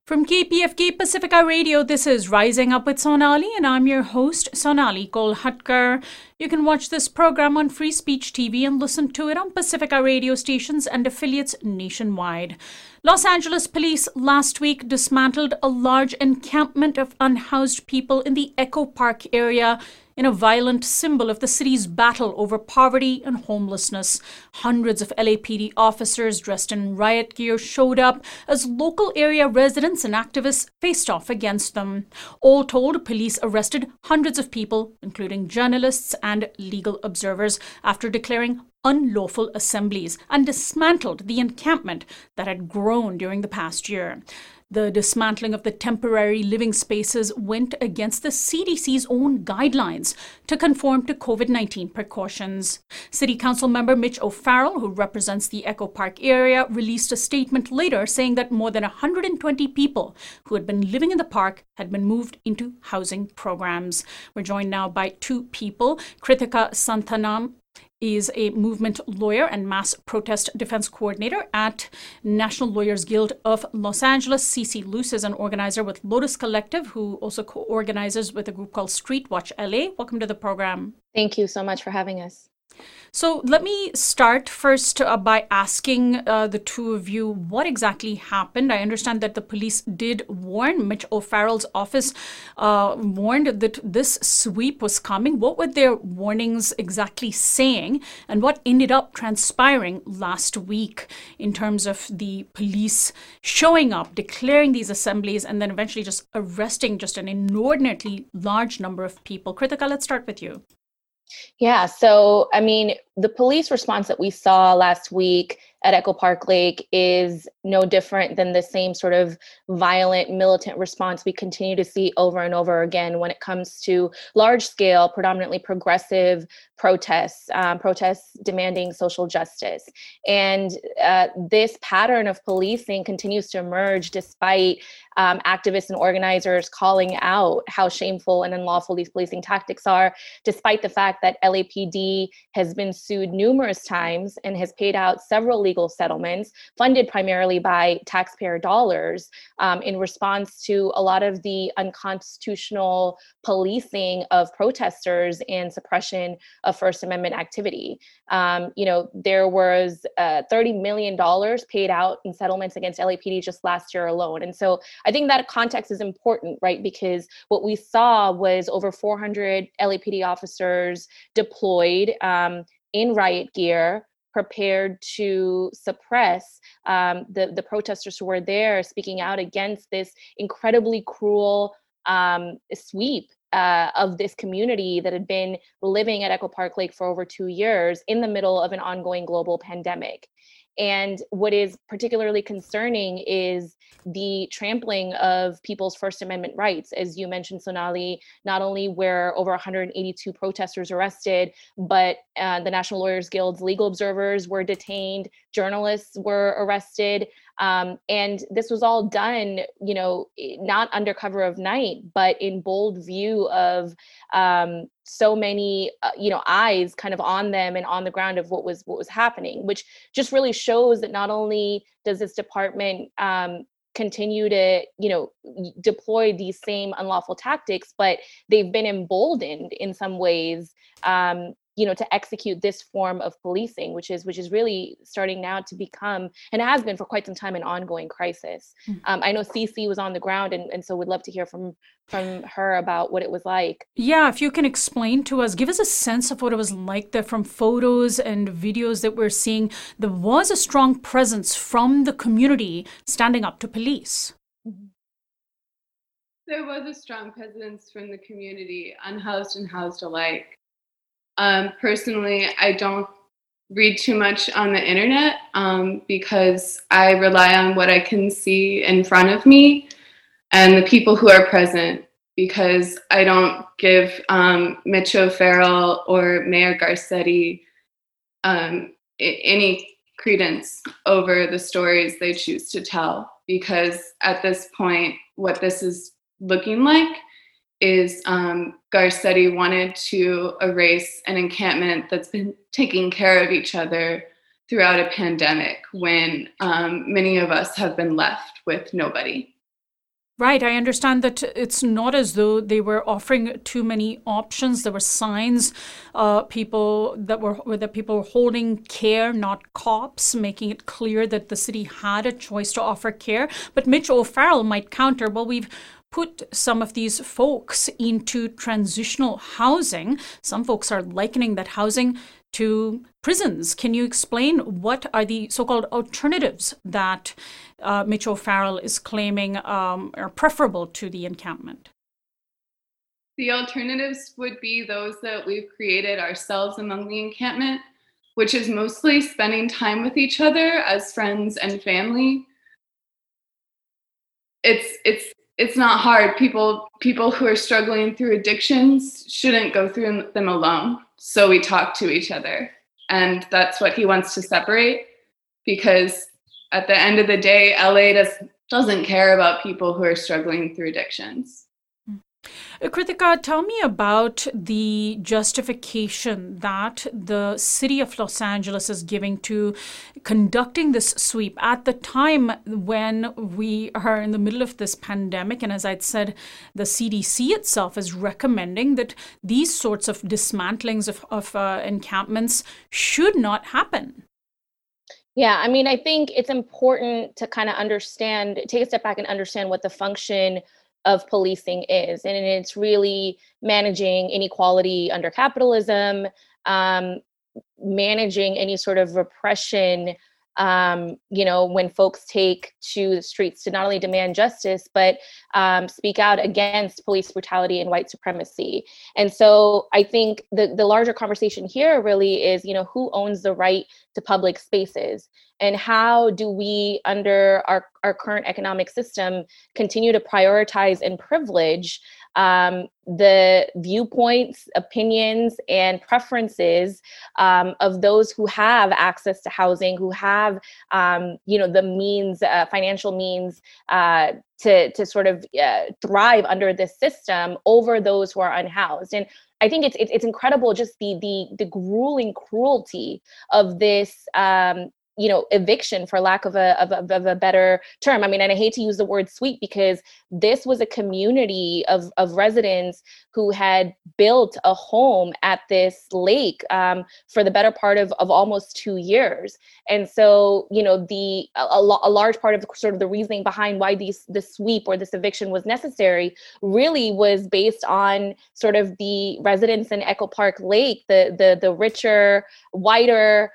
From KPFK Pacifica Radio, this is Rising Up with Sonali, and I'm your host, Sonali Kolhatkar. You can watch this program on Free Speech TV and listen to it on Pacifica radio stations and affiliates nationwide. Los Angeles police last week dismantled a large encampment of unhoused people in the Echo Park area in a violent symbol of the city's battle over poverty and homelessness. Hundreds of LAPD officers dressed in riot gear showed up as local area residents and activists faced off against them. All told, police arrested hundreds of people, including journalists and legal observers, after declaring unlawful assemblies and dismantled the encampment that had grown during the past year. The dismantling of the temporary living spaces went against the CDC's own guidelines to conform to COVID-19 precautions. City Council member Mitch O'Farrell, who represents the Echo Park area, released a statement later saying that more than 120 people who had been living in the park had been moved into housing programs. We're joined now by two people. Kritika Santhanam is a movement lawyer and mass protest defense coordinator at National Lawyers Guild of Los Angeles. Cece Luce is an organizer with Lotus Collective, who also co-organizes with a group called Street Watch LA. Welcome to the program. Thank you so much for having us. So let me start first by asking the two of you what exactly happened. I understand that the police did warn. Mitch O'Farrell's office warned that this sweep was coming. What were their warnings exactly saying, and what ended up transpiring last week in terms of the police showing up, declaring these assemblies, and then eventually just arresting just an inordinately large number of people? Kritika, let's start with you. Yeah, so the police response that we saw last week at Echo Park Lake is no different than the same sort of violent militant response we continue to see over and over again when it comes to large-scale, predominantly progressive protests demanding social justice. And this pattern of policing continues to emerge despite activists and organizers calling out how shameful and unlawful these policing tactics are, despite the fact that LAPD has been sued numerous times and has paid out several legal settlements funded primarily by taxpayer dollars in response to a lot of the unconstitutional policing of protesters and suppression of First Amendment activity. There was $30 million paid out in settlements against LAPD just last year alone. And so I think that context is important, right? Because what we saw was over 400 LAPD officers deployed in riot gear, prepared to suppress the protesters who were there, speaking out against this incredibly cruel sweep of this community that had been living at Echo Park Lake for over 2 years in the middle of an ongoing global pandemic. And what is particularly concerning is the trampling of people's First Amendment rights. As you mentioned, Sonali, not only were over 182 protesters arrested, but the National Lawyers Guild's legal observers were detained, journalists were arrested. And this was all done, not under cover of night, but in bold view of so many, eyes kind of on them and on the ground of what was happening, which just really shows that not only does this department continue to, deploy these same unlawful tactics, but they've been emboldened in some ways, to execute this form of policing, which is really starting now to become, and has been for quite some time, an ongoing crisis. I know Cece was on the ground, and so would love to hear from her about what it was like. Yeah, if you can explain to us, give us a sense of what it was like there from photos and videos that we're seeing. There was a strong presence from the community standing up to police. There was a strong presence from the community, unhoused and housed alike. Personally, I don't read too much on the internet because I rely on what I can see in front of me and the people who are present, because I don't give Mitch O'Farrell or Mayor Garcetti any credence over the stories they choose to tell, because at this point, what this is looking like is Garcetti wanted to erase an encampment that's been taking care of each other throughout a pandemic when many of us have been left with nobody. Right. I understand that it's not as though they were offering too many options. There were signs, people that people were holding care, not cops, making it clear that the city had a choice to offer care. But Mitch O'Farrell might counter, well, we've put some of these folks into transitional housing. Some folks are likening that housing to prisons. Can you explain what are the so-called alternatives that Mitch O'Farrell is claiming are preferable to the encampment? The alternatives would be those that we've created ourselves among the encampment, which is mostly spending time with each other as friends and family. It's not hard. People who are struggling through addictions shouldn't go through them alone. So we talk to each other. And that's what he wants to separate, because at the end of the day, LA doesn't care about people who are struggling through addictions. Kritika, tell me about the justification that the city of Los Angeles is giving to conducting this sweep at the time when we are in the middle of this pandemic. And as I'd said, the CDC itself is recommending that these sorts of dismantlings of encampments should not happen. Yeah, I mean, I think it's important to kind of take a step back and understand what the function of policing is. And it's really managing inequality under capitalism, managing any sort of repression, when folks take to the streets to not only demand justice, but speak out against police brutality and white supremacy. And so I think the larger conversation here really is, who owns the right to public spaces? And how do we, under our current economic system, continue to prioritize and privilege the viewpoints, opinions, and preferences of those who have access to housing, who have, the means, financial means to sort of thrive under this system over those who are unhoused. And I think it's incredible, just the grueling cruelty of this eviction, for lack of a better term. I mean, and I hate to use the word sweep, because this was a community of residents who had built a home at this lake for the better part of almost 2 years. And so, a large part of sort of the reasoning behind why this sweep or this eviction was necessary really was based on sort of the residents in Echo Park Lake, the richer, whiter,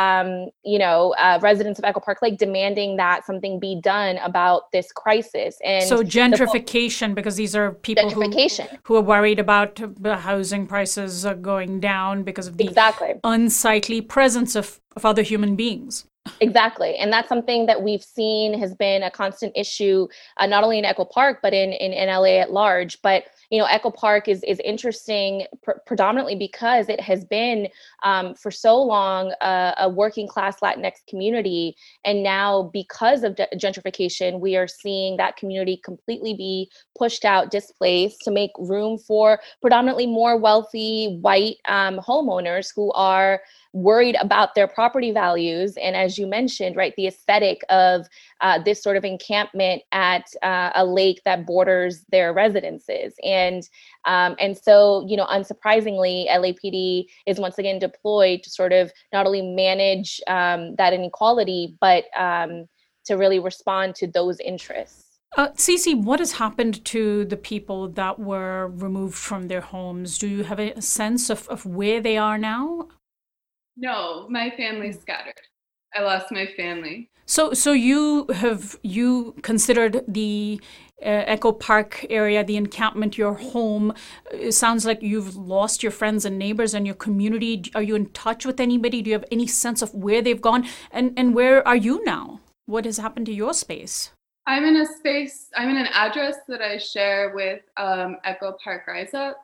residents of Echo Park Lake demanding that something be done about this crisis. And so gentrification, because these are people who are worried about the housing prices going down because of the unsightly presence of other human beings. Exactly. And that's something that we've seen has been a constant issue, not only in Echo Park, but in LA at large. But, Echo Park is interesting predominantly because it has been for so long a working class Latinx community. And now, because of gentrification, we are seeing that community completely be pushed out, displaced, to make room for predominantly more wealthy white homeowners who are worried about their property values. And as you mentioned, right, the aesthetic of this sort of encampment at a lake that borders their residences. And so, unsurprisingly, LAPD is once again deployed to sort of not only manage that inequality, but to really respond to those interests. Cece, what has happened to the people that were removed from their homes? Do you have a sense of where they are now? No, my family's scattered. I lost my family. So you considered the Echo Park area, the encampment, your home. It sounds like you've lost your friends and neighbors and your community. Are you in touch with anybody? Do you have any sense of where they've gone? And where are you now? What has happened to your space? I'm in an address that I share with Echo Park Rise Up.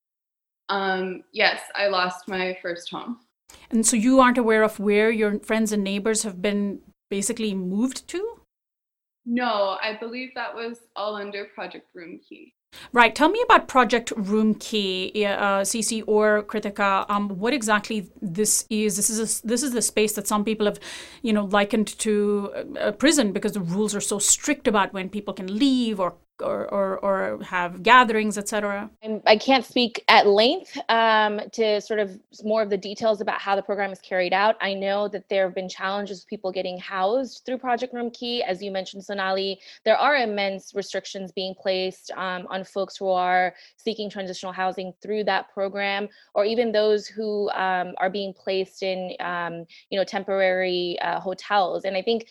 Yes, I lost my first home. And so you aren't aware of where your friends and neighbors have been basically moved to? No, I believe that was all under Project Room Key. Right. Tell me about Project Room Key, CC or Kritika. What exactly this is? This is the space that some people have, likened to a prison because the rules are so strict about when people can leave or have gatherings, etc. And I can't speak at length to sort of more of the details about how the program is carried out. I know that there have been challenges with people getting housed through Project Room Key. As you mentioned, Sonali, there are immense restrictions being placed on folks who are seeking transitional housing through that program, or even those who are being placed in temporary hotels. And I think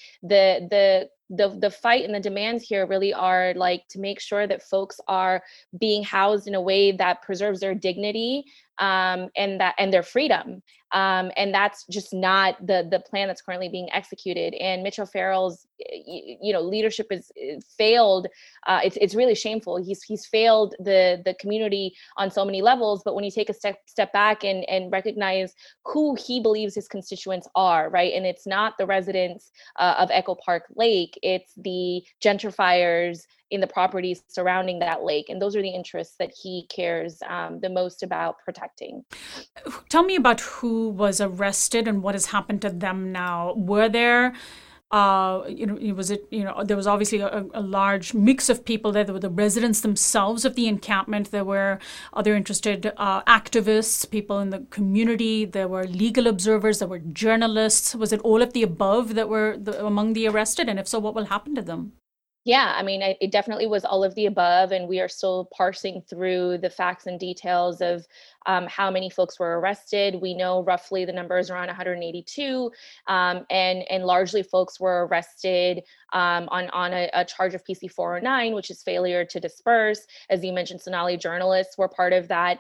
the fight and the demands here really are like to make sure that folks are being housed in a way that preserves their dignity and their freedom. And that's just not the plan that's currently being executed. And Mitch O'Farrell's leadership is failed. It's really shameful. He's failed the community on so many levels. But when you take a step back and recognize who he believes his constituents are, right? And it's not the residents of Echo Park Lake, it's the gentrifiers in the properties surrounding that lake. And those are the interests that he cares the most about protecting. Tell me about who was arrested and what has happened to them now. Were there, there was obviously a large mix of people there. There were the residents themselves of the encampment. There were other interested activists, people in the community. There were legal observers. There were journalists. Was it all of the above that were among the arrested? And if so, what will happen to them? Yeah, I mean, it definitely was all of the above, and we are still parsing through the facts and details of how many folks were arrested. We know roughly the number is around 182, and largely folks were arrested on a charge of PC 409, which is failure to disperse. As you mentioned, Sonali, journalists were part of that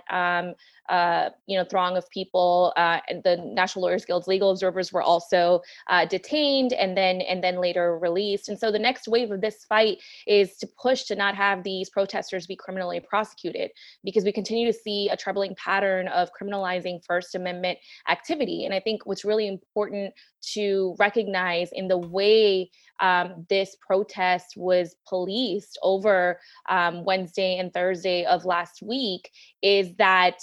throng of people. And the National Lawyers Guild's legal observers were also detained and then later released. And so the next wave of this fight is to push to not have these protesters be criminally prosecuted, because we continue to see a troubling pattern of criminalizing First Amendment activity. And I think what's really important to recognize in the way this protest was policed over Wednesday and Thursday of last week is that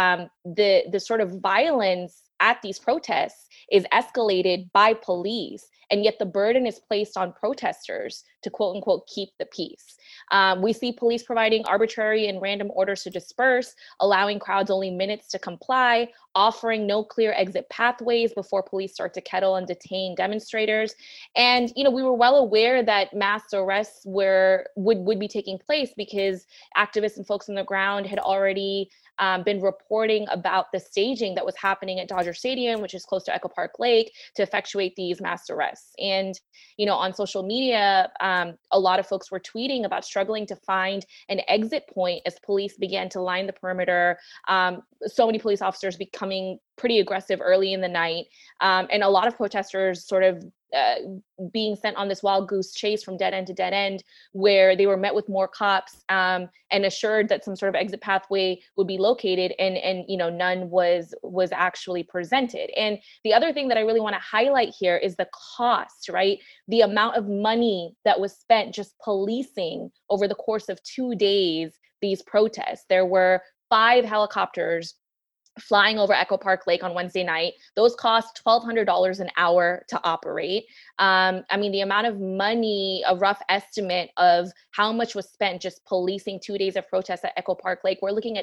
the sort of violence at these protests is escalated by police, and yet the burden is placed on protesters to quote unquote keep the peace. We see police providing arbitrary and random orders to disperse, allowing crowds only minutes to comply, offering no clear exit pathways before police start to kettle and detain demonstrators. And we were well aware that mass arrests would be taking place because activists and folks on the ground had already been reporting about the staging that was happening at Dodger Stadium, which is close to Echo Park Lake, to effectuate these mass arrests. And, on social media, a lot of folks were tweeting about struggling to find an exit point as police began to line the perimeter. So many police officers becoming pretty aggressive early in the night. And a lot of protesters sort of being sent on this wild goose chase from dead end to dead end, where they were met with more cops and assured that some sort of exit pathway would be located, and none was actually presented. And the other thing that I really want to highlight here is the cost, right? The amount of money that was spent just policing over the course of 2 days these protests. There were 5 helicopters flying over Echo Park Lake on Wednesday night. Those cost $1,200 an hour to operate. The amount of money, a rough estimate of how much was spent just policing 2 days of protests at Echo Park Lake, we're looking at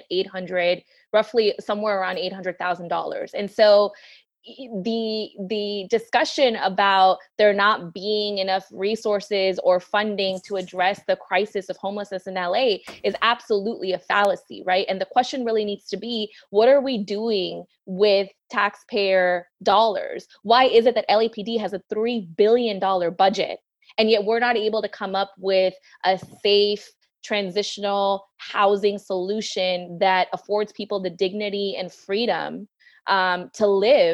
roughly somewhere around $800,000. And so the discussion about there not being enough resources or funding to address the crisis of homelessness in LA is absolutely a fallacy, right? And the question really needs to be, what are we doing with taxpayer dollars? Why is it that LAPD has a $3 billion budget, and yet we're not able to come up with a safe, transitional housing solution that affords people the dignity and freedom to live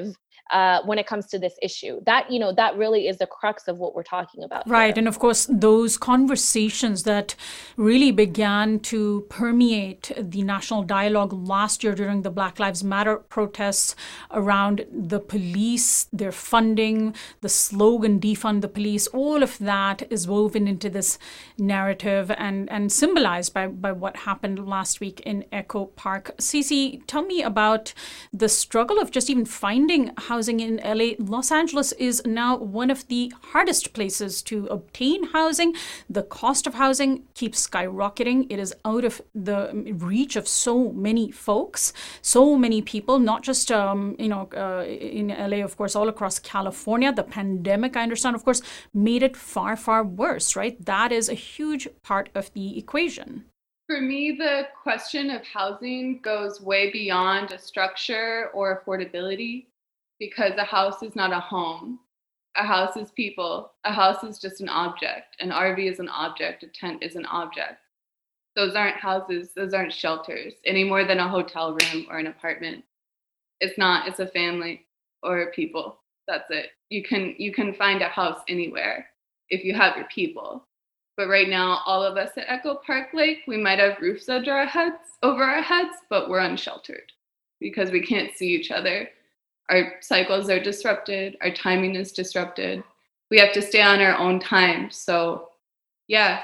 when it comes to this issue. That, that really is the crux of what we're talking about. Right. here. And of course, those conversations that really began to permeate the national dialogue last year during the Black Lives Matter protests around the police, their funding, the slogan, defund the police, all of that is woven into this narrative and symbolized by what happened last week in Echo Park. Cece, tell me about the struggle of just even finding housing in LA. Los Angeles is now one of the hardest places to obtain housing. The cost of housing keeps skyrocketing. It is out of the reach of so many folks, so many people, not just in LA, of course, all across California. The pandemic, I understand, of course, made it far, far worse, right? That is a huge part of the equation. For me, the question of housing goes way beyond a structure or affordability, because a house is not a home. A house is people. A house is just an object. An RV is an object. A tent is an object. Those aren't houses. Those aren't shelters any more than a hotel room or an apartment. It's not. It's a family or people. That's it. You can find a house anywhere if you have your people. But right now, all of us at Echo Park Lake, we might have roofs over our heads, but we're unsheltered because we can't see each other. Our cycles are disrupted. Our timing is disrupted. We have to stay on our own time. So, yeah,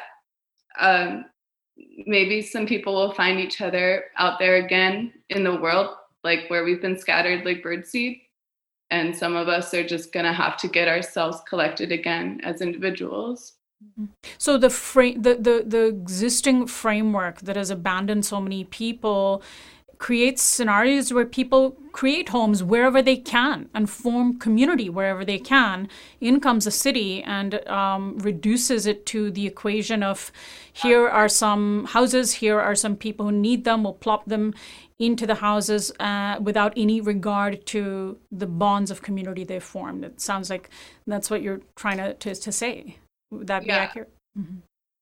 maybe some people will find each other out there again in the world, like where we've been scattered like birdseed. And some of us are just going to have to get ourselves collected again as individuals. So the existing framework that has abandoned so many people creates scenarios where people create homes wherever they can and form community wherever they can. In comes a city and reduces it to the equation of here are some houses, here are some people who need them, we'll plop them into the houses without any regard to the bonds of community they've formed. It sounds like that's what you're trying to say. Would that be accurate? Mm-hmm.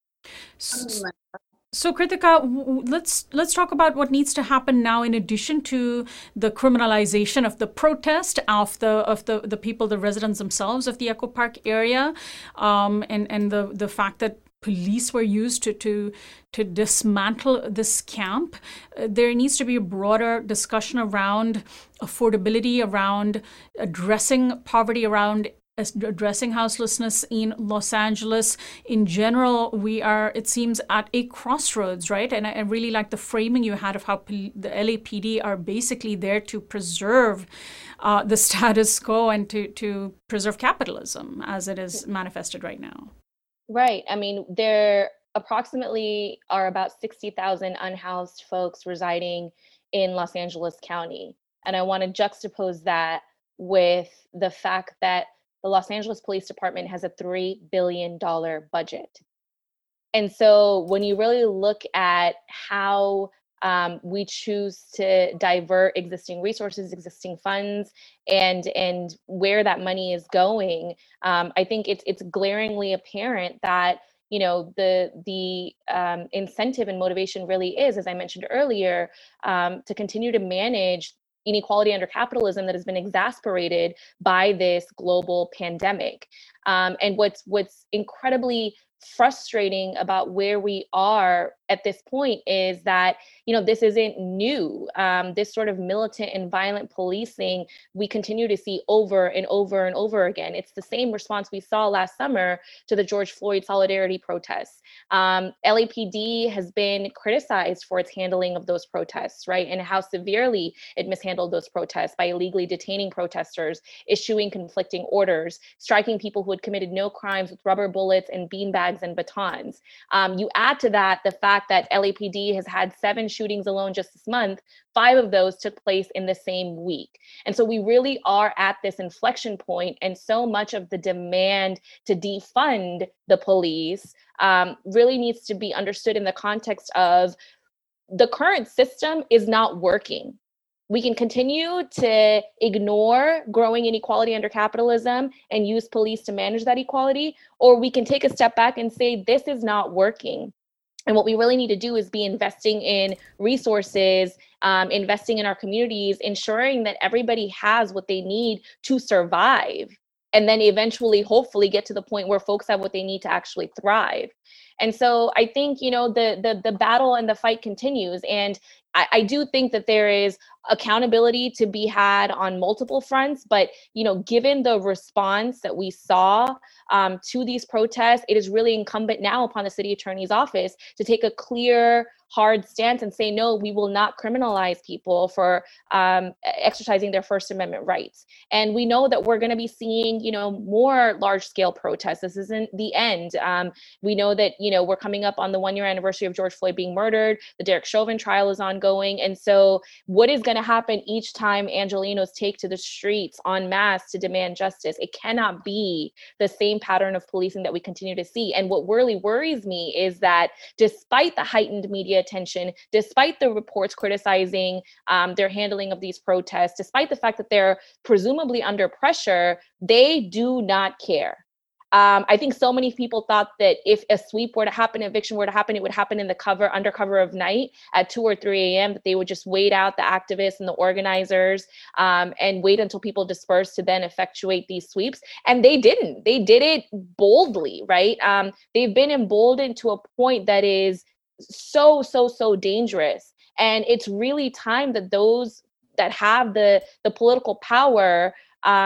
So Kritika, let's talk about what needs to happen now. In addition to the criminalization of the protest of the people, the residents themselves of the Echo Park area, and the fact that police were used to dismantle this camp, there needs to be a broader discussion around affordability, around addressing poverty, around addressing houselessness in Los Angeles. In general, we are, it seems, at a crossroads, right? And I really like the framing you had of how the LAPD are basically there to preserve the status quo and to preserve capitalism as it is manifested right now. Right. I mean, there approximately are about 60,000 unhoused folks residing in Los Angeles County. And I want to juxtapose that with the fact that the Los Angeles Police Department has a $3 billion budget. And so when you really look at how we choose to divert existing resources, existing funds, and where that money is going, I think it's glaringly apparent that the incentive and motivation really is, as I mentioned earlier, to continue to manage inequality under capitalism that has been exacerbated by this global pandemic. And what's incredibly frustrating about where we are at this point is that, this isn't new. This sort of militant and violent policing we continue to see over and over and over again. It's the same response we saw last summer to the George Floyd solidarity protests. LAPD has been criticized for its handling of those protests, right? And how severely it mishandled those protests by illegally detaining protesters, issuing conflicting orders, striking people who had committed no crimes with rubber bullets and beanbags and batons. You add to that the fact that LAPD has had 7 shootings alone just this month. 5 of those took place in the same week. And so we really are at this inflection point, and so much of the demand to defund the police really needs to be understood in the context of the current system is not working. We can continue to ignore growing inequality under capitalism and use police to manage that equality, or we can take a step back and say, this is not working. And what we really need to do is be investing in resources, investing in our communities, ensuring that everybody has what they need to survive. And then eventually, hopefully, get to the point where folks have what they need to actually thrive. And so I think, the battle and the fight continues. And I do think that there is accountability to be had on multiple fronts. But, given the response that we saw to these protests, it is really incumbent now upon the city attorney's office to take a clear, hard stance and say, no, we will not criminalize people for exercising their First Amendment rights. And we know that we're going to be seeing, more large scale protests. This isn't the end. We know that, we're coming up on the 1 year anniversary of George Floyd being murdered. The Derek Chauvin trial is ongoing. And so what is going to happen each time Angelenos take to the streets en masse to demand justice? It cannot be the same pattern of policing that we continue to see. And what really worries me is that despite the heightened media attention, despite the reports criticizing their handling of these protests, despite the fact that they're presumably under pressure, they do not care. I think so many people thought that if a sweep were to happen, eviction were to happen, it would happen in the under cover of night at 2 or 3 a.m., that they would just wait out the activists and the organizers and wait until people dispersed to then effectuate these sweeps. And they didn't. They did it boldly, right? They've been emboldened to a point that is so dangerous. And it's really time that those that have the political power,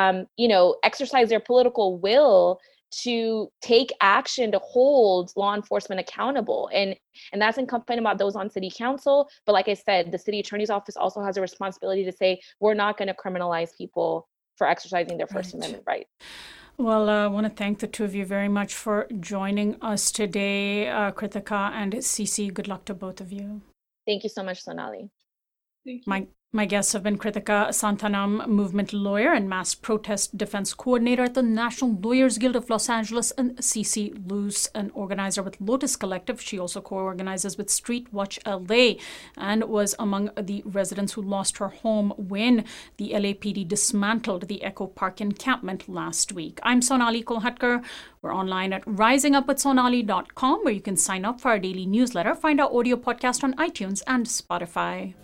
exercise their political will to take action to hold law enforcement accountable. And that's incumbent about those on city council. But like I said, the city attorney's office also has a responsibility to say, we're not going to criminalize people for exercising their First Amendment rights. Well, I want to thank the two of you very much for joining us today, Krithika and Cece. Good luck to both of you. Thank you so much, Sonali. Thank you. My guests have been Krithika Santhanam, movement lawyer and mass protest defense coordinator at the National Lawyers Guild of Los Angeles, and Cece Luce, an organizer with Lotus Collective. She also co-organizes with Street Watch LA and was among the residents who lost her home when the LAPD dismantled the Echo Park encampment last week. I'm Sonali Kolhatkar. We're online at risingupwithsonali.com, where you can sign up for our daily newsletter, find our audio podcast on iTunes and Spotify.